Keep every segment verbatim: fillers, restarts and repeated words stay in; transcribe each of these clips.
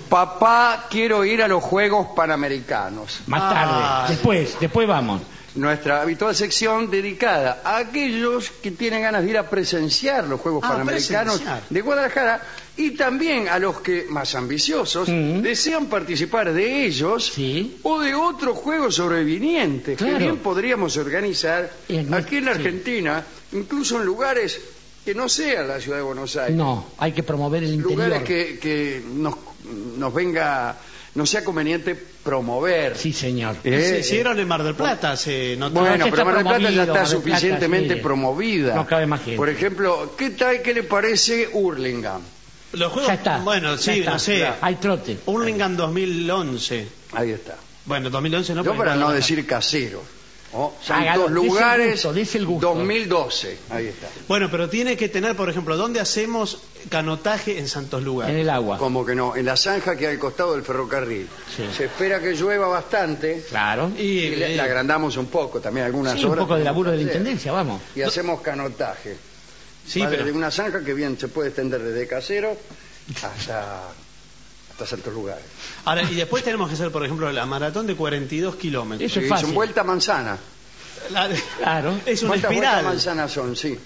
Papá, quiero ir a los Juegos Panamericanos. Más tarde, Ah. después, después vamos. Nuestra habitual sección dedicada a aquellos que tienen ganas de ir a presenciar los Juegos Ah, Panamericanos presenciar. de Guadalajara y también a los que, más ambiciosos, Mm. desean participar de ellos Sí. o de otros juegos sobrevinientes Claro. que bien podríamos organizar En- aquí en la sí. Argentina, incluso en lugares que no sean la ciudad de Buenos Aires. No, hay que promover el interior. Lugares que, que nos, nos venga, no sea conveniente promover. Sí, señor. Eh, Se hicieron en Mar del Plata, se notó. Bueno, que pero está Mar del Plata ya promovido, está Mar del Plata, suficientemente sí. promovida. No cabe más gente. Por ejemplo, ¿qué tal, qué le parece Hurlingham? Los juegos, Ya está. bueno, ya sí, está. no sé. Hay trote. Hurlingham dos mil once. Ahí está. Bueno, dos mil once no. Yo porque para no Guadalajara. decir casero. ¿no? Hágalo, Santos dese el Lugares, gusto, dese el gusto. dos mil doce. Ahí está. Bueno, pero tiene que tener, por ejemplo, ¿dónde hacemos canotaje en Santos Lugares? En el agua. Como que no, en la zanja que hay al costado del ferrocarril. Sí. Se espera que llueva bastante Claro. Y, y le, eh, la agrandamos un poco, también algunas Sí, un horas. poco de laburo de la Sí. intendencia, vamos. Y hacemos canotaje. Sí, Va pero- desde una zanja que bien se puede extender desde Casero hasta, hasta Santos Lugares. Ahora, y después tenemos que hacer, por ejemplo, la maratón de cuarenta y dos kilómetros. Eso es Sí, fácil. son vuelta manzana. La- Claro. Es una ¿Cuántas vueltas espiral. manzanas son? Sí.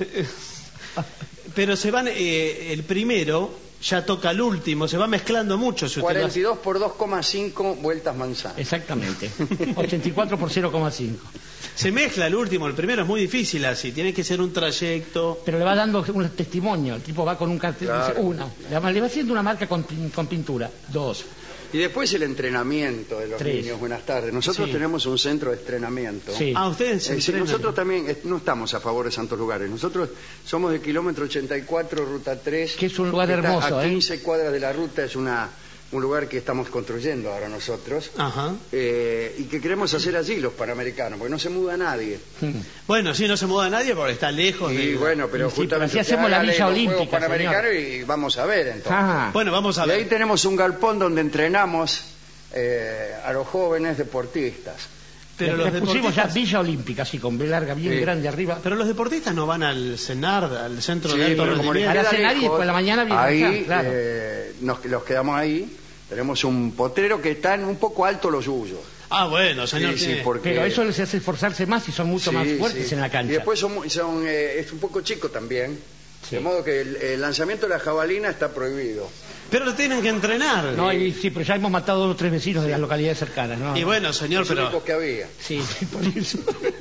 Pero se van, eh, el primero ya toca el último, se va mezclando mucho. Si usted lo cuarenta hace. y dos por dos coma cinco vueltas manzanas. Exactamente. ochenta y cuatro por cero coma cinco. Se mezcla el último, el primero es muy difícil así, tiene que ser un trayecto. Pero le va dando un testimonio. El tipo va con un cartel, Claro. dice uno. Le va, le va haciendo una marca con, pin- con pintura. Dos. Y después el entrenamiento de los Tres. niños. Buenas tardes. Nosotros Sí. tenemos un centro de entrenamiento. Sí. Ah, ustedes se Es decir, entrenan. nosotros también eh, no estamos a favor de Santos Lugares. Nosotros somos de kilómetro ochenta y cuatro, ruta tres. Que es un lugar que está hermoso, A ¿eh? quince cuadras de la ruta, es una, un lugar que estamos construyendo ahora nosotros. Ajá. eh, y que queremos hacer allí los panamericanos, porque no se muda nadie. Bueno, sí, no se muda nadie porque está lejos Y de... bueno, pero Sí, pero justamente así hacemos la hágale Villa los Juegos Olímpica, Panamericanos y vamos a ver entonces. Ah. Bueno, vamos a Y ahí ver. tenemos un galpón donde entrenamos eh, a los jóvenes deportistas. Pero le, los le pusimos ya deportistas... Villa Olímpica, así con B larga, bien Sí. grande arriba. Pero los deportistas no van al CENAR, al centro Sí, de alto pero como les rendimiento. Para queda cenar y lejos, después a la mañana viene ahí acá, claro. eh, nos, los quedamos ahí. Tenemos un potrero que están un poco alto los suyos. Ah, bueno, señor. Sí, sí, tiene- porque- Pero eso les hace esforzarse más y son mucho Sí, más fuertes sí. en la cancha. Y después son, muy- son, eh, es un poco chico también. Sí. De modo que el, el lanzamiento de la jabalina está prohibido. Pero lo tienen que entrenar. No, y, sí, pero ya hemos matado a dos o tres vecinos de las localidades cercanas, ¿no? Y bueno, señor, Los únicos pero que había. Sí, sí, por eso.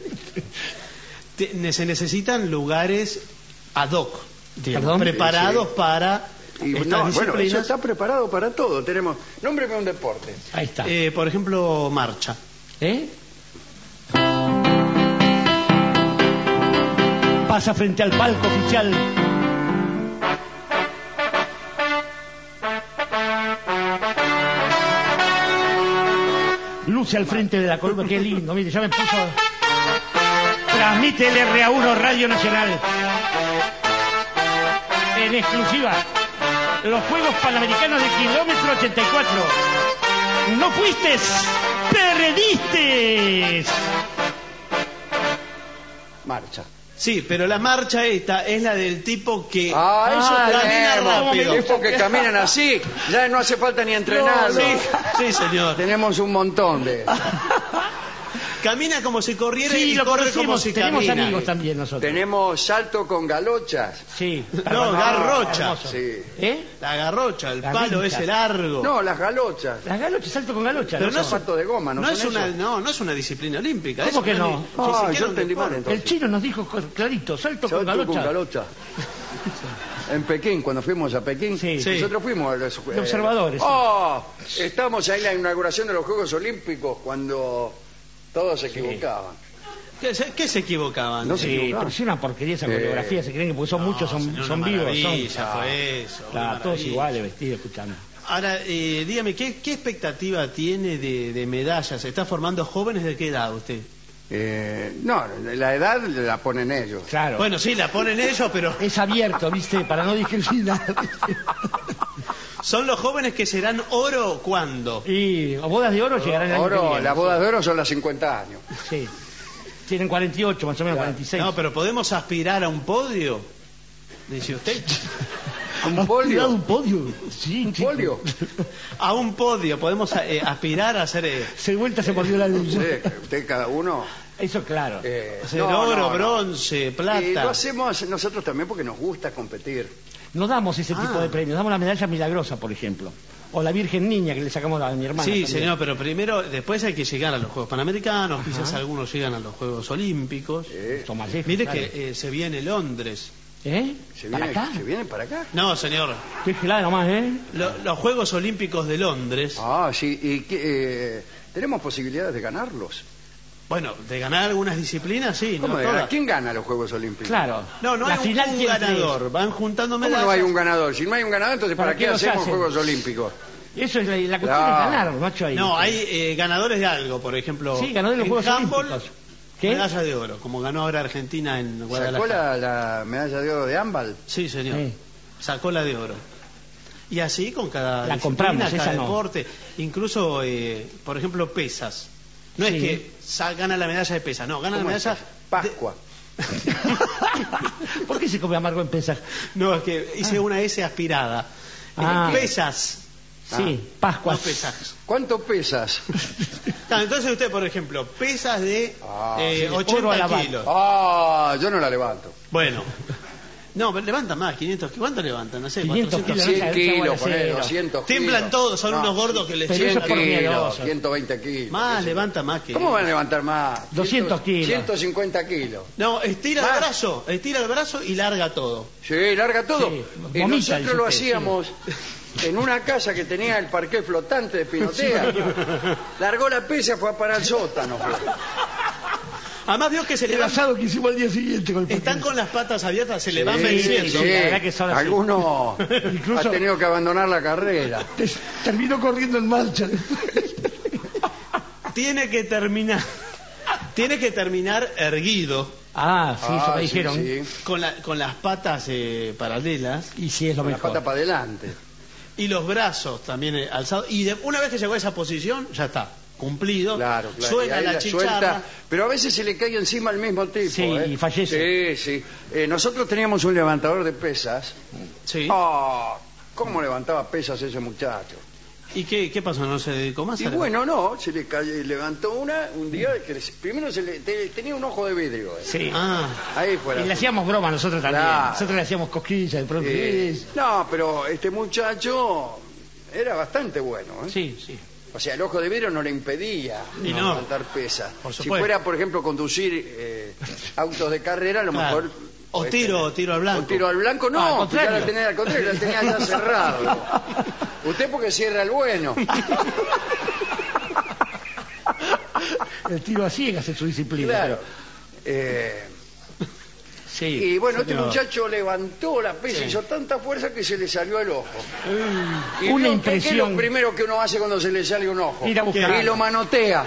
te- se necesitan lugares ad hoc, digamos, Perdón. preparados Sí. para Y estas no, bueno, eso disciplinas. está preparado para todo. Tenemos, nómbreme un deporte. Ahí está. Eh, por ejemplo, marcha. ¿Eh? Pasa frente al palco oficial. Luce al frente de la columna, qué lindo, mire, ya me puso. Transmite el R A uno Radio Nacional. En exclusiva, los Juegos Panamericanos de Kilómetro ochenta y cuatro. No fuiste, perdiste. Marcha. Sí, pero la marcha esta es la del tipo que Ah, eso Ah, camina tenemos. rápido. Es porque caminan así. Ya no hace falta ni entrenarlo. Sí, sí, señor. Tenemos un montón de... Camina como si corriera Sí, y lo corre como conocemos, si tenemos camina. amigos también nosotros. Tenemos salto con galochas. Sí. No, garrocha. Hermoso. Sí. ¿Eh? La garrocha, el La palo vincha. ese largo. No, las galochas. Las galochas, salto con galocha. Pero ¿no? no Los zapatos de goma, ¿no, no son es una, esos? no, no es una disciplina olímpica. ¿Cómo es que una no? di- ni Ah, siquiera yo un entendí mal, deporte. entonces. El chino nos dijo clarito, salto, con Salto galocha. con galocha. En Pekín, cuando fuimos a Pekín, Sí. Sí. nosotros fuimos a los, De observadores. Oh, estamos ahí en la inauguración de los Juegos Olímpicos cuando todos se equivocaban. ¿Qué, se- qué se equivocaban? No se Sí, equivocaban. pero es una porquería esa Eh, coreografía, se creen que porque son No, muchos, son, señor, son una vivos, son maravilla Ah, fue eso, una claro, todos maravilla. iguales, vestidos, escuchando. Ahora, eh, dígame, ¿qué, ¿qué expectativa tiene de, de medallas? ¿Se está formando jóvenes de qué edad usted? Eh, no, la edad la ponen ellos. Claro. Bueno, sí, la ponen ellos, pero Es abierto, ¿viste? Para no discriminar. ¿son los jóvenes que serán oro cuándo? Y bodas de oro llegarán el año que Oro, viene, las sí. bodas de oro son las cincuenta años. Sí. Tienen cuarenta y ocho, más o menos, Claro. cuarenta y seis. No, pero ¿podemos aspirar a un podio? Dice usted. ¿Un ¿Has polio? tirado un podio? Sí, ¿Un chico. polio? A un podio, podemos eh, aspirar a hacer eh, Se vuelta se mordió la Sí, luz. usted cada uno... Eso claro. eh, hacer no, oro, no, no. bronce, plata. Y lo hacemos nosotros también porque nos gusta competir. No damos ese Ah. tipo de premios, damos la medalla milagrosa, por ejemplo. O la Virgen Niña que le sacamos a mi hermana. Sí, también. señor, pero primero, después hay que llegar a los Juegos Panamericanos, quizás algunos llegan a los Juegos Olímpicos. Eh, Tomás Jeffers, Mire dale. que eh, se viene Londres. ¿Eh? ¿Se ¿Para viene, acá? ¿Se vienen para acá? No, señor, Qué gelada nomás, ¿eh? lo- los Juegos Olímpicos de Londres, Ah, sí. ¿Y qué, eh, tenemos posibilidades de ganarlos? bueno, de ganar algunas disciplinas, sí, no ¿Cómo de ganar? todas. ¿Quién gana los Juegos Olímpicos? Claro. No, no La hay un, final un tiene tres. ganador, van juntando ¿Cómo medallas. no hay un ganador? Si no hay un ganador, entonces ¿para, ¿Para qué qué los hacemos hacen? Juegos Olímpicos? Eso es la, la cuestión Claro. de ganar, macho. Ahí. No, hay eh, ganadores de algo, por ejemplo. Sí, ganadores de los en Juegos handball, Olímpicos. ¿Qué? medalla de oro, como ganó ahora Argentina en ¿Sacó Guadalajara. la, la medalla de oro de ámbal? Sí, señor. Sí. Sacó la de oro. Y así con cada La disciplina, compramos, cada esa no. deporte, incluso, eh, por ejemplo, pesas. No Sí. es que sa- gana la medalla de pesas, no, gana la ¿Cómo es medalla eso? Pascua. ¿Por qué se come amargo en pesas? No, es que hice una S aspirada. Ah. Eh, pesas, Sí, Pascua. no pesas. ¿Cuánto pesas? Claro, entonces usted, por ejemplo, pesas de Ah, eh, sí, oro a la ochenta vaca. kilos. Ah, yo no la levanto. Bueno. No, pero levanta más, quinientos. ¿Cuánto levantan? No sé, quinientos cuatrocientos. kilos. cien esa kilos, guarda poner cero. doscientos kilos. Tiemblan todos, son No, unos gordos que les pero llegan. eso es por cien kilos, miedoso. ciento veinte kilos. Más, qué sé yo. levanta más que... ¿Cómo van a levantar más? doscientos kilos. ciento cincuenta kilos. No, estira Más. el brazo, estira el brazo y larga todo. Sí, larga todo. Sí, y vomita, nosotros dice lo usted, hacíamos en una casa que tenía el parqué flotante de Pinotea. Largó la pesa y fue a parar al sótano. fue. Además vio que se le El van... asado que hicimos al día siguiente con el Están partido. con las patas abiertas, se le van Sí, venciendo. sí. la verdad que son así. Alguno Incluso- ha tenido que abandonar la carrera. Te- Terminó corriendo en marcha después. Tiene que terminar... Tiene que terminar erguido, Ah, sí, eso Ah, me sí, dijeron. sí. con, la- con las patas eh, paralelas Y sí, es lo Con la mejor. pata para adelante. y los brazos también eh, alzados. Y de- una vez que llegó a esa posición, ya está, cumplido. Claro, claro. Suena Y ahí la, la chicharra. suelta, pero a veces se le cae encima al mismo tipo. Sí, ¿eh? y fallece. Sí, sí. Eh, nosotros teníamos un levantador de pesas. Sí. Ah, ¿cómo levantaba pesas ese muchacho? ¿Y qué, qué pasó? ¿No se dedicó más Y a la- bueno, no, se le cayó, levantó una un día que le- primero se le, te- tenía un ojo de vidrio. eh. Sí. Ah, Ahí fue la Y le hacíamos broma nosotros también. Claro. Nosotros le hacíamos cosquillas de pronto. Eh, Sí, no, pero este muchacho era bastante bueno. ¿eh? sí, sí. O sea, el ojo de vidrio no le impedía Y no. levantar pesas. Por Si supuesto. fuera, por ejemplo, conducir eh, autos de carrera, a lo Claro. mejor... O pues, tiro, eh, tiro al blanco. O tiro al blanco, Ah, al no, pues ya contrario. la tenía al contrario, la tenía ya cerrado. Usted porque cierra el bueno. El tiro a ciegas es su disciplina. Claro. Eh, Sí. y bueno, este señor. muchacho levantó la pesa, Sí. hizo tanta fuerza que se le salió el ojo. Y Una vio que- ¿qué es impresión. lo primero que uno hace cuando se le sale un ojo? Ir a buscarlo. Y lo manotea.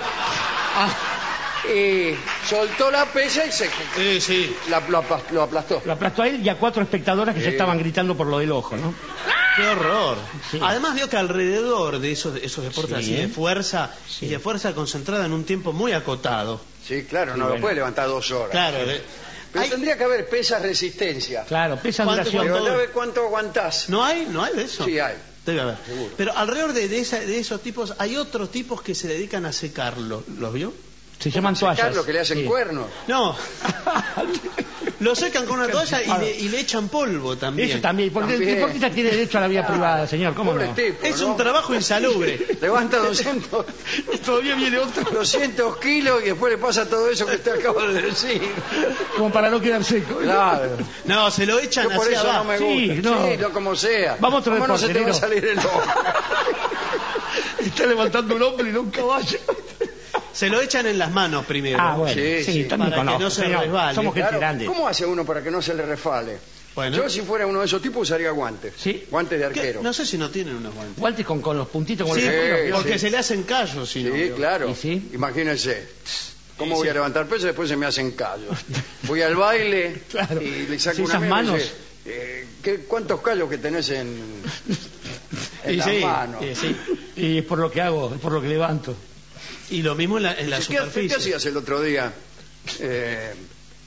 Y soltó la pesa y se Sí, sí. la- lo, aplas- lo aplastó. Lo aplastó a él y a cuatro espectadoras que Sí. ya estaban gritando por lo del ojo, ¿no? Qué horror. Sí. Además vio que alrededor de esos, esos deportes Sí. así de fuerza Sí. y de fuerza concentrada en un tiempo muy acotado. Sí, claro, Sí, no bueno. lo puede levantar dos horas. Claro. de- Pero Hay- tendría que haber pesas resistencia. Claro, pesa ¿Cuánto- duración. Pero cuánto- ¿sabe cuánto aguantás? ¿No hay? ¿No hay de eso? Sí hay. Debe haber. Seguro. Pero alrededor de, de, esa- de esos tipos hay otros tipos que se dedican a secarlo. ¿Los vio? Se llaman toallas. Carlos, que le hacen Sí. cuernos. No. Lo secan con una toalla y le, y le echan polvo también. Eso también, porque También. el deportista tiene derecho a la vida privada, señor, ¿cómo Pobre no? tipo, Es ¿no? un trabajo insalubre. Levanta doscientos, Todavía viene otro, doscientos kilos y después le pasa todo eso que usted acaba de decir. como para no quedar seco. Claro. No, se lo echan Yo por hacia eso no abajo. me Sí, gusta. no. Sí, lo como sea. Vamos a otro ¿Cómo no se te va a deporte, salir el ojo? Está levantando un hombre y no un caballo. Se lo echan en las manos primero. Ah, bueno, Sí, sí, sí. también Para que conozco, no se señor. resbale. Somos gente Claro. grande. ¿Cómo hace uno para que no se le refale? Bueno. Yo si fuera uno de esos tipos usaría guantes. Sí. Guantes de ¿Qué? arquero. No sé si no tienen unos guantes. Guantes con, con los puntitos, con Sí, los Sí, porque sí. se le hacen callos. Si Sí, no, claro. ¿Y sí? Imagínense. ¿Cómo Y voy sí. a levantar peso y después se me hacen callos? Voy al baile Claro. y le saco Sí, una esas mano y manos. dice, eh, ¿qué- ¿cuántos callos que tenés en, en Y las sí, manos? y sí. Y es por lo que hago, es por lo que levanto. Y lo mismo en la, en la ¿Qué, qué superficie. hacías el otro día? Eh,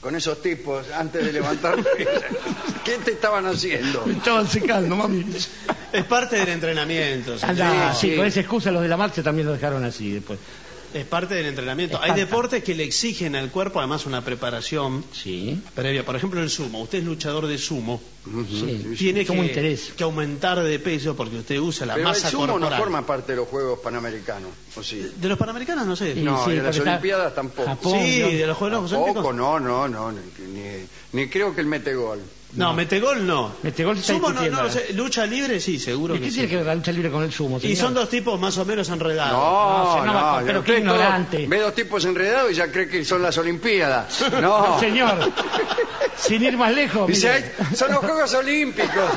con esos tipos antes de levantar. ¿Qué te estaban haciendo? Me estaban secando, mami. Es parte del entrenamiento. señor. Anda, sí, sí. con esa excusa los de la marcha también lo dejaron así después. Es parte del entrenamiento. Es Hay parte. deportes que le exigen al cuerpo además una preparación Sí. previa. Por ejemplo, el sumo. Usted es luchador de sumo. Sí. Tiene Como que, interés. que aumentar de peso porque usted usa la Pero el masa sumo corporal. no forma parte de los Juegos Panamericanos, ¿o sí? De los panamericanos no sé. Sí, No, sí, de las porque está Olimpiadas tampoco. Japón, Sí, ¿no? de los Juegos Tampoco, Olímpicos. no, no, no, ni, ni- ni creo que el metegol. No, metegol no. Metegol se está Sumo no, discutiendo no, ahora. sé, lucha libre sí, seguro ¿Y que qué sí. tiene que ver la lucha libre con el sumo, Y señor? son dos tipos más o menos enredados. No, No, se- no, no, pero usted qué todo ignorante. Ve dos tipos enredados y ya cree que son las Olimpiadas. No. Señor, sin ir más lejos. Dice, mire. "Ay, son los Juegos Olímpicos".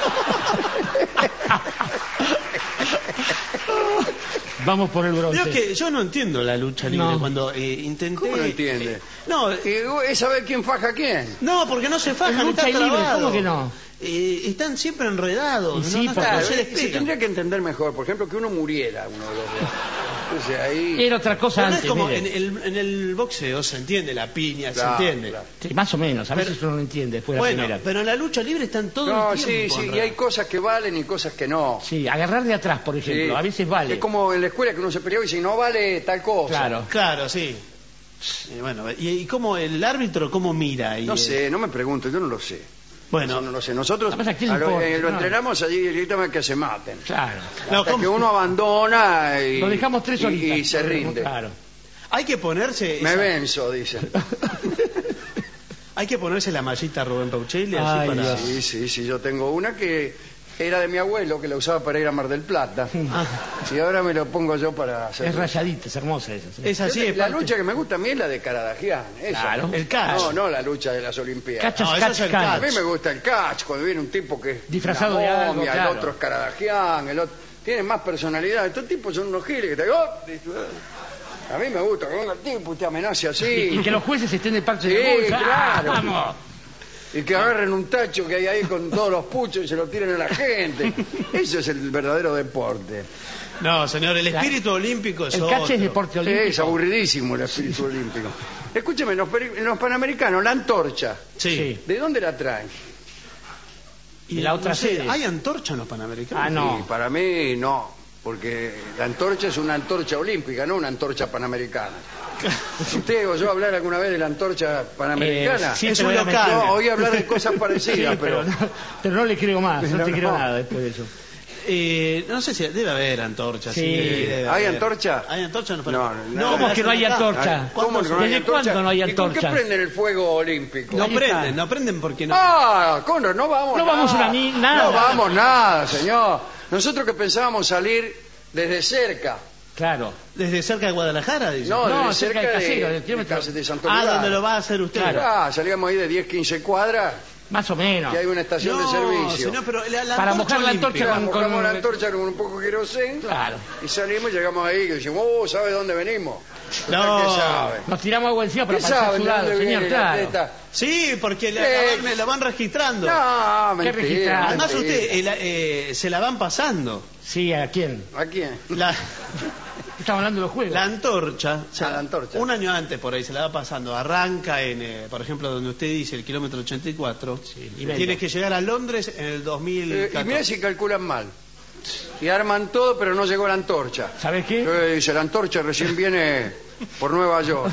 Vamos por el bronce. Creo que yo no entiendo la lucha libre No. cuando eh, intenté. ¿Cómo no entiende? No, Y es saber quién faja a quién. no, porque no se Es fajan, lucha están libre, trabados. ¿cómo que no? Eh, están siempre enredados. Y no, sí, no, porque- no Claro, se eh, se despegan. tendría que entender mejor, por ejemplo, que uno muriera uno de los dos. Entonces ahí. Era otra cosa Pero no es antes, como mire. en el, en el boxeo se entiende la piña, Claro, se entiende. claro. Sí, más o menos, a Pero- veces uno no entiende después de la Bueno, primera. pero en la lucha libre están todo No, el sí, tiempo. sí, y hay enredados. cosas que valen y cosas que no. Sí, agarrar de atrás, por ejemplo, Sí. a veces vale. Es como en la escuela que uno se peleaba y dice, no vale tal cosa. Claro. Claro, sí. Eh, bueno, y, y cómo el árbitro cómo mira. Y, No eh, sé, no me pregunto, yo no lo sé. Bueno, Eso no lo sé. Nosotros Además, ¿a quién le a lo, importa? eh, lo No. entrenamos allí directamente que se maten. Claro. No, Hasta ¿cómo? que uno abandona y, Lo dejamos tres y- horitas. y se rinde. Claro. hay que ponerse. Me esa- venzo, dicen. Hay que ponerse la mallita Rubén Pauchelli así Ay, para. Dios. Sí, sí, sí, yo tengo una que era de mi abuelo, que la usaba para ir a Mar del Plata. Ah, Y ahora me lo pongo yo para hacer. Es rayadita, es hermosa esa. sí. es así. es La parte- lucha que me gusta a mí es la de Caradagian. Esa. Claro. El catch. No, no la lucha de las Olimpiadas. Cachas, No, eso catch, es el catch. A mí me gusta el catch, cuando viene un tipo que es Disfrazado una de algo, momia, claro. el otro es Caradagian, el otro tiene más personalidad. Estos tipos son unos giles que te ¡oh! A mí me gusta que venga el tipo y te amenace así. Y, y que los jueces estén en el parche Sí, de la bolsa. claro. ¡Ah, vamos! Y que agarren un tacho que hay ahí con todos los puchos y se lo tiren a la gente. Eso es el verdadero deporte. No, señor, el espíritu olímpico es El otro. catch es deporte Sí, olímpico. es aburridísimo el espíritu olímpico. Escúcheme, en los, peri- en los panamericanos, la antorcha, Sí. Sí. ¿de dónde la traen? Y la otra no sé, sede. ¿hay antorcha en los panamericanos? Ah, no. Y para mí no, porque la antorcha es una antorcha olímpica, no una antorcha panamericana. ¿Usted oyó hablar alguna vez de la antorcha panamericana? Eh, sí, Es pero un era local. mentira. No, oí hablar de cosas Sí, parecidas, pero, pero... no, pero no le creo más, no, No, te creo no. nada después de eso. Eh, no sé si debe haber antorchas. Sí. debe ¿Hay haber. antorcha? ¿Hay antorcha en los No, panamericanos? no, ¿Cómo que no hay acá. antorcha? ¿Cómo que no hay ¿Desde antorcha? cuándo no hay ¿Y con qué antorchas? prenden el fuego olímpico? No Ahí prenden, está. no prenden porque no. Ah, Conrad, no vamos No nada. vamos una ni- nada. No vamos nada, señor. Nosotros que pensábamos salir desde cerca. Claro. ¿Desde cerca de Guadalajara? Dice. No, No, desde cerca cerca del casero, de, del kilómetro. de, de Santo Ah, Lugar. donde lo va a hacer usted. Claro. Ah, salíamos ahí de diez, quince cuadras, Más o menos. que hay una estación No, de servicio. señor, pero la, la Para antorcha mojar la olímpica. antorcha Claro, con- mojamos con- la antorcha con un poco de querosén Claro. y salimos, llegamos ahí y decimos, oh, ¿sabe dónde venimos? No. ¿Qué sabe? Nos tiramos agua encima para ¿Qué pasar saben de sudado, dónde señor, viene el claro. atleta? Sí, porque la, Eh, la van, la van registrando. No, ¿Qué mentira. registrado? Además mentira. usted eh, la- eh, se la van pasando. Sí, ¿a quién? ¿A quién? La, Estamos hablando de los juegos. la antorcha, o sea, Ah, la antorcha. un año antes por ahí se la va pasando. Arranca en, eh, por ejemplo, donde usted dice el kilómetro ochenta y cuatro. y vendo. Tiene que llegar a Londres en el dos mil Eh, catorce. y mira si calculan mal. Y arman todo, pero no llegó la antorcha. ¿Sabes qué? Eh, dice, la antorcha recién viene por Nueva York.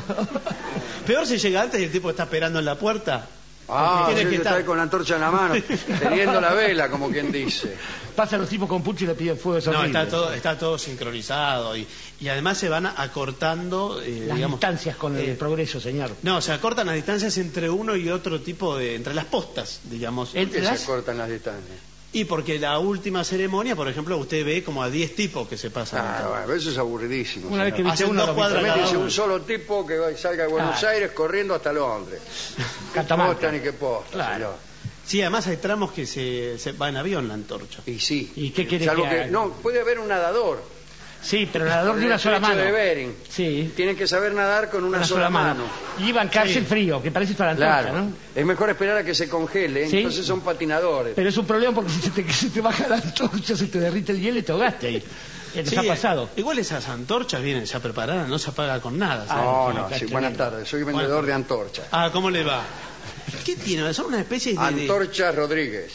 Peor si llega antes y el tipo está esperando en la puerta. Ah, Porque tiene tiene que que está estar- ahí con la antorcha en la mano, teniendo la vela, como quien dice. Pasan los tipos con pucho y le piden fuego. es No, horrible. está todo, está todo sincronizado y, y además se van acortando, eh, Las digamos, distancias con el eh, progreso, señor. No, se acortan las distancias entre uno y otro tipo de, entre las postas, digamos. El- ¿Por qué las- se cortan las distancias? Y porque la última ceremonia, por ejemplo, usted ve como a diez tipos que se pasan. Ah, bueno, eso es aburridísimo. Una vez que señor. viste Hacen uno, dos lo cuadras viste cada También dice uno. un solo tipo que va y salga de Buenos Claro. Aires corriendo hasta Londres. Catamarca. Posta ni que posta, Claro. señor. Sí, además hay tramos que se, se va en avión la antorcha. Y sí. ¿Y qué quiere Salvo que que haga? No, puede haber un nadador. Sí, pero nadador Por de el una sola estrecho mano. de Bering. Sí, Tiene que saber nadar con una, una sola, mano. Y bancarse Sí. el frío, que parece para la antorcha, Claro. ¿no? Es mejor esperar a que se congele, Sí. entonces son patinadores. Pero es un problema porque si se te, se te baja la antorcha, se te derrite el hielo y te ahogaste ahí. ¿Les Sí, ha pasado? Igual esas antorchas vienen ya preparadas, no se apaga con nada. ¿sí? No, sí, no, acá sí, está buenas bien. tardes. Soy vendedor Bueno. de antorchas. Ah, ¿cómo le va? ¿Qué tiene? Son una especie de... de- Antorcha Rodríguez.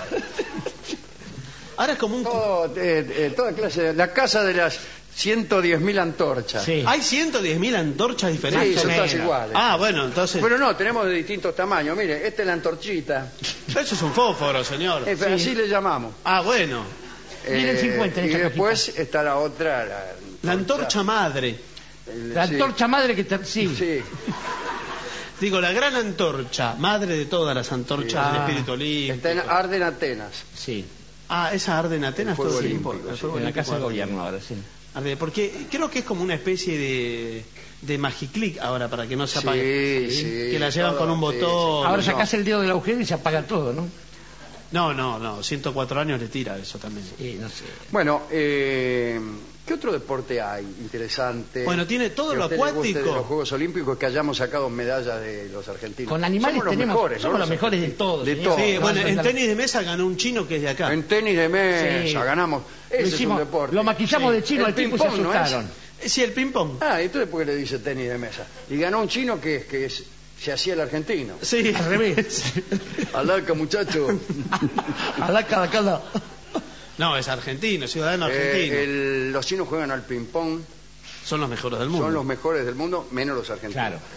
Ahora es como un... Todo, eh, eh, toda clase de... La casa de las ciento diez mil antorchas. Sí. Hay ciento diez mil antorchas Sí, diferentes. son todas menos. iguales. Ah, bueno, entonces... Pero no, tenemos de distintos tamaños. Mire, esta es la antorchita. Eso es un fósforo, señor. Eh, Así le llamamos. Ah, bueno. Miren, cincuenta en y esta después está la otra. La, La antorcha madre. el- La sí. antorcha madre que te... Sí. Sí. Digo, la gran antorcha, madre de todas las antorchas Sí. del Ah. espíritu olímpico. Está en Arden Atenas. Sí. Ah, esa arde en Atenas El fuego todo el olímpico, tiempo. El sí. fuego En la olímpico casa de arde. gobierno ahora, sí. Arde, porque creo que es como una especie de, de magiclick ahora para que no se apague. Sí, sí. Que la llevan todo, con un sí, botón. sí. Ahora no. sacás el dedo del agujero y se apaga todo, ¿no? No, no, no. ciento cuatro años le tira eso también. Sí, no sé. Bueno, eh, ¿qué otro deporte hay interesante? Bueno, tiene todo que a lo usted le guste acuático. de los Juegos Olímpicos que hayamos sacado medallas de los argentinos. Con animales somos los tenemos- mejores, somos ¿no? los mejores de todos, De señor. todos. Sí, no, bueno, no, en no. tenis de mesa ganó un chino que es de acá. En tenis de mesa Sí. ganamos. Ese Lo es hicimos- un deporte. Lo maquillamos Sí. de chino El al tipo y se ping-pong, ¿no es? asustaron. Eh, Sí, el ping-pong. Ah, entonces ¿por qué le dice tenis de mesa? Y ganó un chino que, que es- se hacía el argentino. Sí, Al revés. Alaca, muchacho. A la cada cada. No, es argentino, ciudadano Eh, argentino. el- los chinos juegan al ping-pong. Son los mejores del mundo. Son los mejores del mundo, menos los argentinos. Claro.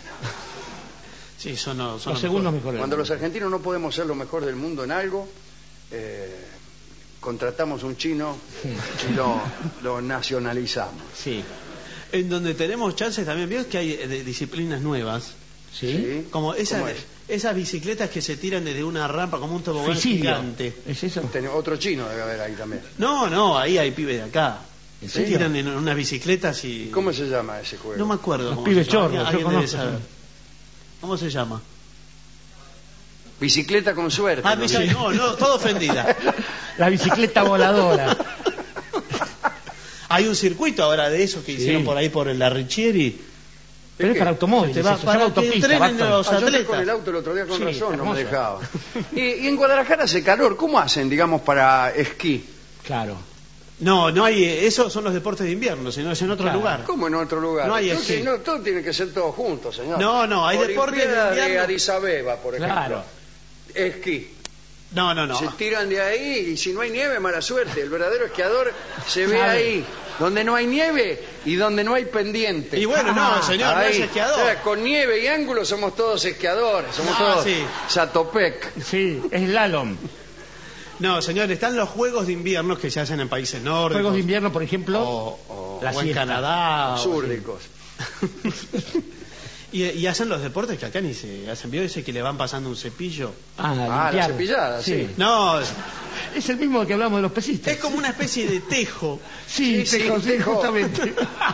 Sí, son, los- son Los los segundos mejores. mejores. Cuando los argentinos no podemos ser lo mejor del mundo en algo, eh, contratamos un chino y lo, lo nacionalizamos. Sí. En donde tenemos chances también, veo que hay eh, de disciplinas nuevas. Sí. Como esas, ¿Cómo es? esas bicicletas que se tiran desde una rampa como un tobogán Suicidio. gigante. ¿Es eso? Ten- Otro chino debe haber ahí también. No, no, ahí hay pibes de acá. ¿En Se serio? tiran en unas bicicletas y... ¿Cómo se llama ese juego? No me acuerdo. Los cómo pibes se llama. chorros, yo Alguien debe conozco, saber. sí. ¿Cómo se llama? Bicicleta con suerte. Ah, ¿no? bicicleta- no, no, todo ofendida. La bicicleta voladora. Hay un circuito ahora de eso que Sí. hicieron por ahí por el Larrichieri. Pero es para automóviles, Se te va- eso, se para llama que autopista. entrenen Barton. los Ah, yo andé atletas. con el auto el otro día con Sí, razón, no me hermoso. dejaba. Y, y en Guadalajara hace calor, ¿cómo hacen, digamos, para esquí? Claro. No, no hay, esos son los deportes de invierno, sino es en otro Claro. lugar. ¿Cómo en otro lugar? No hay todo, esquí. tiene- no, todo tiene que ser todo junto, señor. No, no, hay deportes de Olimpiada de invierno. Addis Abeba, por ejemplo. Claro. Esquí. No, no, no. Se tiran de ahí y si no hay nieve, mala suerte. El verdadero esquiador se ve Sabe. ahí, donde no hay nieve y donde no hay pendiente. Y bueno, no, Ah, señor, no es Ahí. esquiador. O sea, con nieve y ángulo somos todos esquiadores, somos Ah, todos sí. Zatopek. Sí, es slalom. No, señor, están los Juegos de Invierno que se hacen en países nórdicos. Juegos de invierno, por ejemplo. O, o- La o en siesta. Canadá. o Súrdicos. así. y, y hacen los deportes que acá ni se hacen. ¿Vio ese que le van pasando un cepillo? Ah, Ah, la limpiar. cepillada, sí. No, Es el mismo que hablamos de los pesistas. es como una especie de tejo. Sí, Sí, tejo, sí, sí, tejo. justamente.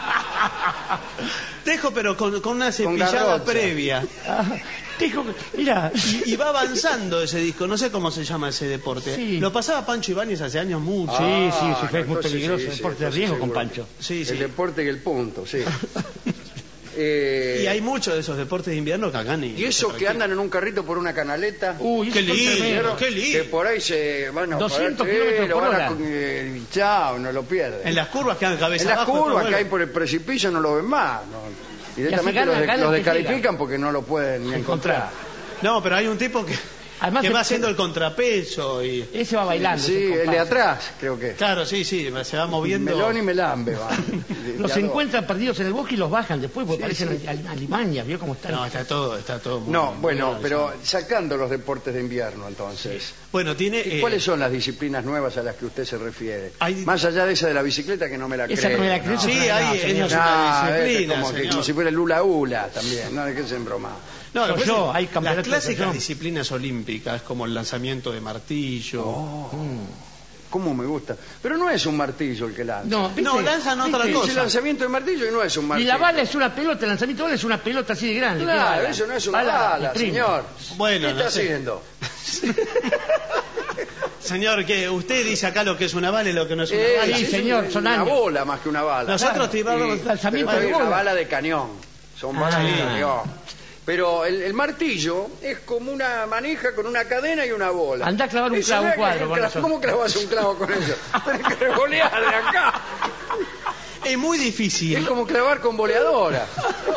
Tejo, pero con, con una cepillada garrocha. previa. Ah, tejo, mira. Y, y va avanzando ese disco. No sé cómo se llama ese deporte. Sí. Lo pasaba Pancho Ibáñez hace años mucho. Sí, sí, sí, Ah, es muy entonces peligroso, sí, sí, deporte de entonces riesgo con seguro. Pancho. Sí, sí. El deporte y el punto, sí. Eh, Y hay muchos de esos deportes de invierno que acá ni. y esos que andan en un carrito por una canaleta. Uy, Qué eso es lindo, tremendo. qué lindo. Que por ahí se van a doscientos parar, kilómetros lo por van a hora. con- eh, chao, no lo pierden. En las curvas que dan cabeza En las abajo. curvas después que hay vuelven. por el precipicio no lo ven más. no. Directamente gana- los, de- gana los el que descalifican porque no lo pueden ni encontrar. No, pero hay un tipo que, Además, que se- va haciendo el contrapeso y. Ese va bailando. Sí, ese el de compadre. atrás, creo que. Claro, sí, sí, se va moviendo. Melón y Melambe van. De- Los de a dos. encuentran perdidos en el bosque y los bajan después porque Sí, parecen sí. al- alimañas, ¿vio cómo están? No, está todo, está todo muy No, muy bueno, bien pero organizado. sacando los deportes de invierno entonces. Bueno, tiene. ¿Y eh, cuáles son las disciplinas nuevas a las que usted se refiere? Hay- Más allá de esa de la bicicleta que no me la Esa creo. no me la creo, no. esa Sí, no, hay, señor. es una No, este, disciplina. como, que, señor. como si fuera el hula hula también, no de qué se embroma. No, lo que Yo, pasa es hay las campeonatos de clásicas natación. disciplinas olímpicas, como el lanzamiento de martillo. Oh, cómo me gusta. Pero no es un martillo el que lanza. No, ¿viste? No, lanzan otra ¿Viste? cosa. Es el lanzamiento de martillo y no es un Y martillo. la bala es una pelota, el lanzamiento de bala es una pelota así de grande. ¿Qué Claro, bala? eso no es una Bala bala, de primo. señor. Bueno, ¿Qué no está sé. haciendo? Señor, que usted dice acá lo que es una bala y lo que no es una Eh, bala. sí, es señor, una son años. bola más que una bala. Nosotros Claro. tiramos Sí, lanzamiento pero de hay una bola. bala de cañón. Son balas de Ah. cañón. Pero el, el martillo es como una manija con una cadena y una bola. Andá a clavar un Eso clavo, no un es que- cuadro que con cla- eso. ¿Cómo clavas un clavo con eso? Tenés que revolear de acá. Es muy difícil. Es como clavar con boleadora.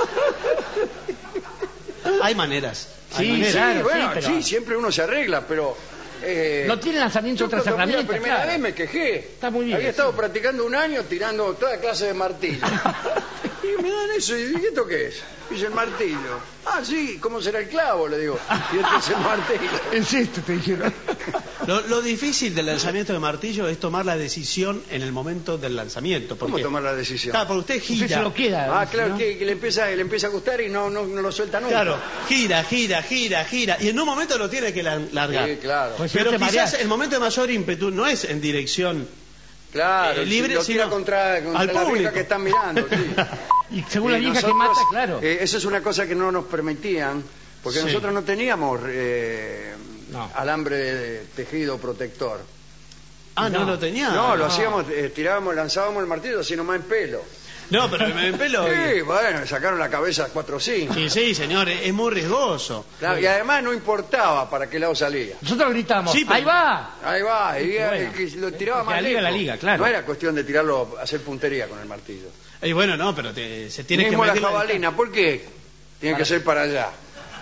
Hay maneras. Sí, Hay maneras. claro, sí, bueno, sí, pero- sí, siempre uno se arregla, pero... Eh, No tiene lanzamiento yo otras cuando fui herramientas, La primera claro. vez me quejé. Está muy bien, Había sí. estado practicando un año tirando toda clase de martillo. Y me dan eso, y ¿esto qué es? Dice el martillo. Ah, sí, ¿cómo será el clavo? Le digo. Y este es el martillo. Es esto, te dijeron. Lo, lo difícil del lanzamiento de martillo es tomar la decisión en el momento del lanzamiento. ¿Cómo porque- tomar la decisión? Claro, porque usted gira. Usted se lo queda. Ah, claro, ¿no? que, que le, empieza, le empieza a gustar y no, no, no lo suelta nunca. Claro, gira, gira, gira, gira. Y en un momento lo tiene que la- largar. Sí, claro. Pues si Pero no te quizás mareás. el momento de mayor ímpetu no es en dirección Claro, eh, libre, lo tira sino contra, contra al la público. vieja que están mirando. Sí. Y según la Y vieja que nosotros, mata, claro. eh, eso es una cosa que no nos permitían, porque Sí. nosotros no teníamos eh, No. alambre de tejido protector. Ah, no, No. lo tenía. no, lo hacíamos, eh, tirábamos, lanzábamos el martillo así nomás en pelo. No, pero en pelo. Sí, bueno, me sacaron la cabeza cuatro o cinco. Sí, sí, señor, es es muy riesgoso. Claro, y además no importaba para qué lado salía. Nosotros gritamos, Sí, pero- ¡ahí va! Ahí va, y Bueno. el que lo tiraba Porque más la liga, lejos. la liga, claro. No era cuestión de tirarlo, hacer puntería con el martillo. Y bueno, no, pero te- se tiene Mismo que la medir jabalina, ¿por qué? Tiene Para- que ser para allá.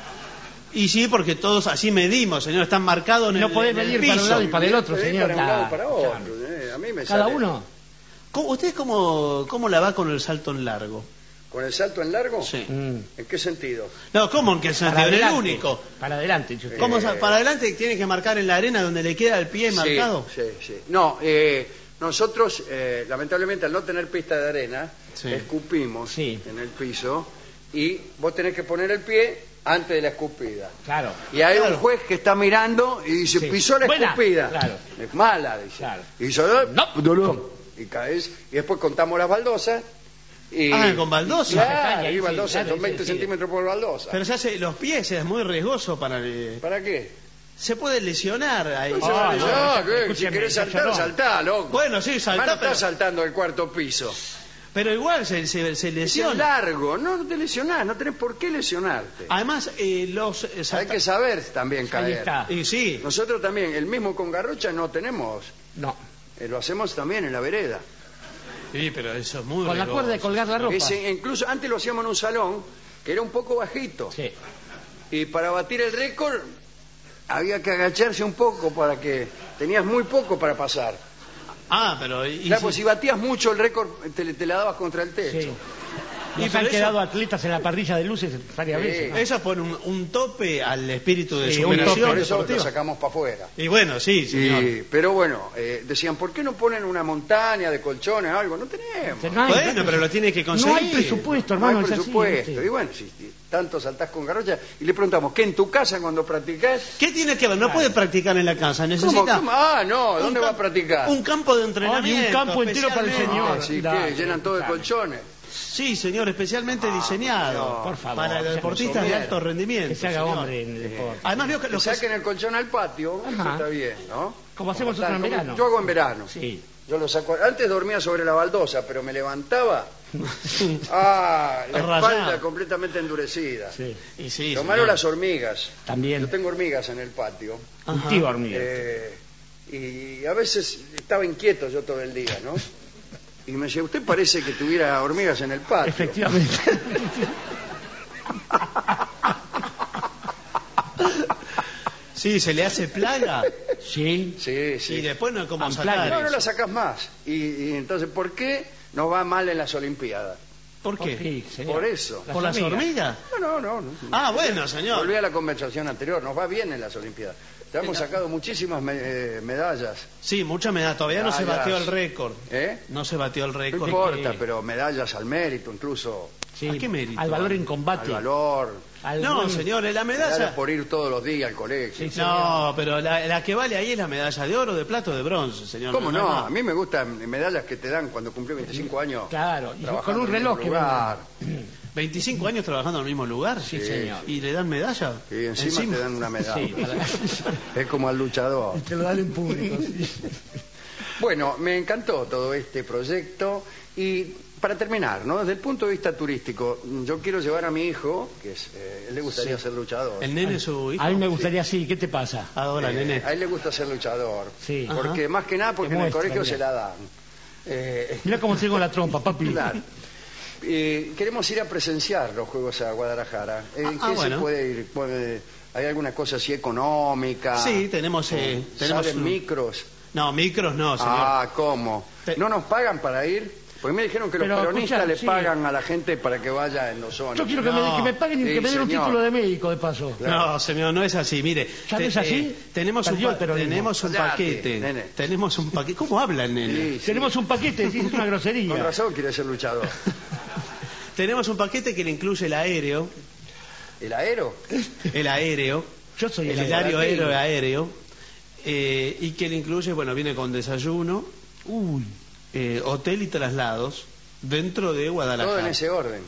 Y sí, porque todos así medimos, señor, están marcados en No el, podés en el medir para un piso. lado y para el otro, Sí, señor. Para un lado y Claro, para otro. claro. eh, A mí me Cada sale- uno. ¿Cómo- ¿Usted cómo, cómo la va con el salto en largo? ¿Con el salto en largo? Sí. Mm. ¿En qué sentido? No, ¿cómo en que se Para el adelante. único? Para adelante. yo- Eh, ¿Cómo sa- para adelante tiene que marcar en la arena donde le queda el pie marcado? Sí, sí, sí. No, eh, nosotros, eh, lamentablemente, al no tener pista de arena, Sí. escupimos Sí. en el piso y vos tenés que poner el pie antes de la escupida. Claro. Y hay Claro. un juez que está mirando y dice, Sí. pisó la Buena. escupida. Claro. Es mala, dice. Claro. Y hizo, No. dolor. Y caes, y después contamos las baldosas. Y, Ah, con baldosa. Claro, Ahí y sí, baldosa, claro, son sí, veinte sí. centímetros por baldosa. Pero se hace los pies, es muy riesgoso para el- ¿Para qué? se puede lesionar ahí. No se Ah, va a no, lesionar, no, ¿qué? Si escúcheme, querés saltar, Chachorrón. saltá, loco. Bueno, sí, saltá, Además, no pero- estás saltando del cuarto piso. Pero igual se, se, se Es lesiona. largo, no, no te lesionás, no tenés por qué lesionarte. Además, eh, los eh, Hay salta- que saber también Ahí caer. está. Y sí, Nosotros también, el mismo con garrocha no tenemos, No. eh, lo hacemos también en la vereda. sí, pero eso es muy Con la riesgoso. cuerda de colgar la ropa. Ese- incluso antes lo hacíamos en un salón que era un poco bajito. Sí. Y para batir el récord había que agacharse un poco para que tenías muy poco para pasar. Ah, pero... y- y Claro, sí. pues si batías mucho el récord te, te la dabas contra el techo. Sí. Y Nos pero han eso- quedado atletas en la parrilla de luces varias Sí. veces. ¿no? Eso pone un, un tope al espíritu de Sí, un superación tope, Por eso lo deportiva. sacamos para afuera. Y bueno, sí, señor. Y- pero bueno, eh, decían, ¿por qué no ponen una montaña de colchones o algo? No tenemos. No hay- Bueno, pero lo tiene que conseguir. No hay presupuesto, No hay hermano. es así, presupuesto. ¿viste? Y bueno, si, si tanto saltás con garrocha, y le preguntamos, ¿qué en tu casa cuando practicás? ¿Qué tiene que ver? No puede practicar en la casa, ¿Cómo? necesita... ¿Cómo? Ah, no, un ¿dónde va a camp- practicar? Un campo de Ay, entrenamiento. un campo entero para el especialmente- señor. Así Dale, que llenan todo de dale. colchones. Sí, señor, especialmente diseñado. no, por favor, para ya los no deportistas de somos alto rendimiento. Que se haga señor. hombre en el deporte. Además, veo que Que los que- saquen el colchón al patio, eso Ajá. está bien, ¿no? Como hacemos tal, nosotros en como- verano. Yo hago en verano. Sí. Yo lo saco. Antes dormía sobre la baldosa, pero me levantaba. Ah, la Rayado. espalda completamente endurecida. Sí. Y sí, Lo señor. malo las hormigas. También. Yo tengo hormigas en el patio. Ajá. Cultiva hormigas. Eh, y a veces estaba inquieto yo todo el día, ¿no? Y me decía, usted parece que tuviera hormigas en el patio. Efectivamente. Sí, se le hace plaga. Sí. Sí, sí. Y después no hay como Ah, sacar plaga. No, no eso. la sacas más. Y, y entonces, ¿por qué nos va mal en las Olimpiadas? ¿Por qué? Sí, señor. Por eso. ¿Por las hormigas? No, no, no. no. Ah, bueno, señor. Volví a la conversación anterior, nos va bien en las Olimpiadas. Te hemos sacado muchísimas me- eh, medallas. Sí, mucha medalla. Todavía no se Medallas. batió el récord. ¿Eh? No se batió el No récord. importa, que- pero medallas al mérito, incluso Sí. ¿A qué mérito? Al valor en al combate. valor. Al No, buen- señores, la Medallas medalla... por ir todos los días al colegio. Sí, sí. No, pero la, la que vale ahí es la medalla de oro, de plata o de bronce, señor. ¿Cómo no? más. A mí me gustan medallas que te dan cuando cumplí veinticinco años. Claro, y trabajando con un en el reloj mismo que lugar. ¿veinticinco años trabajando en el mismo lugar? Sí, señor. ¿Y le dan medalla? Y encima, te dan una medalla. Sí, para- Es como al luchador. Te lo dan en público. sí. Bueno, me encantó todo este proyecto y para terminar, ¿no? Desde el punto de vista turístico, yo quiero llevar a mi hijo, que es, eh, él le gustaría Sí. ser luchador. ¿El nene es su hijo? A mí me gustaría así. ¿Qué te pasa? Ahora, Eh, nene. A él le gusta ser luchador. Sí. Porque Ajá. más que nada porque Te en el muestra, colegio mira. se la dan. Eh, Mira cómo tengo la trompa, papi. claro. Eh, queremos ir a presenciar los Juegos a Guadalajara. ¿En Ah, qué bueno. se puede ir? ¿Puede- ¿Hay alguna cosa así económica? Sí, tenemos... Eh, tenemos ¿Salen un- micros? No, micros no, señor. Ah, ¿cómo? Te- ¿No nos pagan para ir? Porque me dijeron que los Pero, peronistas escuchá, le sí. pagan a la gente para que vaya en los Yo quiero que, No. me, que me paguen y Sí, que me den un señor. título de médico, de paso. Claro. No, señor, no es así. Mire, ¿Ya no es así? tenemos, un Perdió el pa- peronismo. tenemos un Cállate, paquete. nene. Tenemos un paquete. ¿Cómo habla el nene? Sí, sí. Tenemos un paquete, sí, es una grosería. Con razón quiere ser luchador. Tenemos un paquete que le incluye el aéreo, ¿El aero? el aéreo, Yo soy el el hilario aéreo. aéreo aéreo, eh, y que le incluye, bueno, viene con desayuno, Uy, eh, hotel y traslados dentro de Guadalajara. Todo en ese orden.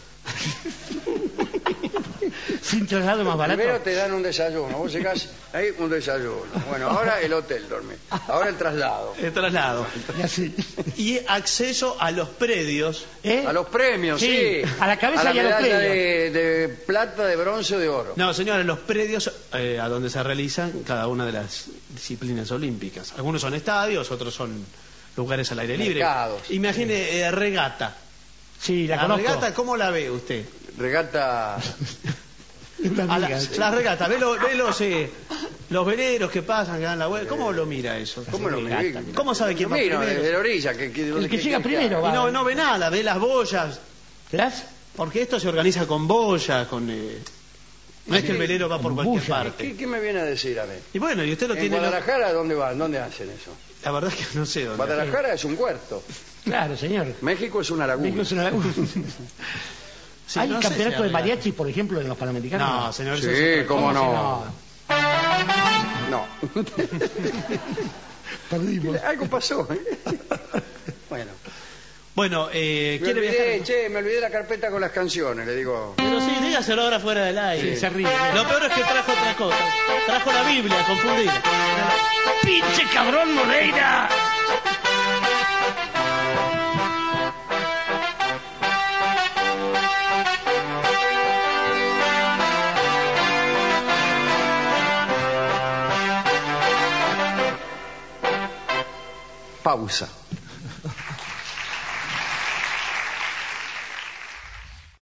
sin traslado más barato. Primero te dan un desayuno. Vos llegás ahí, un desayuno. Bueno, ahora el hotel dormir. Ahora el traslado. El traslado. Y así. Y acceso a los predios. ¿Eh? A los premios, sí. Sí, a la cabeza a la y a los medalla premios. de, de plata, de bronce o de oro. No, señores, los predios eh, a donde se realizan cada una de las disciplinas olímpicas. Algunos son estadios, otros son lugares al aire libre. Mercados. Imagine eh, regata. Sí, la, La, conozco. regata, ¿cómo la ve usted? Regata. Una A la, amiga, sí. la regata, ve, lo- ve los, eh, los veleros que pasan, que dan la vuelta. ¿Cómo lo mira eso? ¿Cómo lo Regata. mira? ¿Cómo sabe quién va Mira, primero? desde la orilla. Que, que, El que llega primero Y va. no, no ve nada, ve las boyas. ¿Las? Porque esto se organiza con boyas, con... eh, no es que el velero va por Con cualquier bulla. parte. ¿Qué, qué me viene a decir a ver? Y bueno, y usted lo ¿En tiene... lo- Guadalajara dónde van? ¿Dónde hacen eso? La verdad es que no sé dónde. Guadalajara es un huerto. Claro, señor. México es una laguna. México es una laguna. Sí, ¿Hay no sé campeonato si de regata. mariachi, por ejemplo, en los Panamericanos? No, señor. eso Sí, es otra cómo cosa. no. No. Perdimos. Algo pasó. ¿eh? Bueno. Bueno, eh, Me ¿quiere olvidé, viajar? che, me olvidé la carpeta con las canciones, le digo. Pero sí, dígaselo ahora fuera del aire. Sí, se ríe. Lo peor es que trajo otra cosa. Trajo la Biblia, confundida. ¡Pinche cabrón, Moreira! Pausa.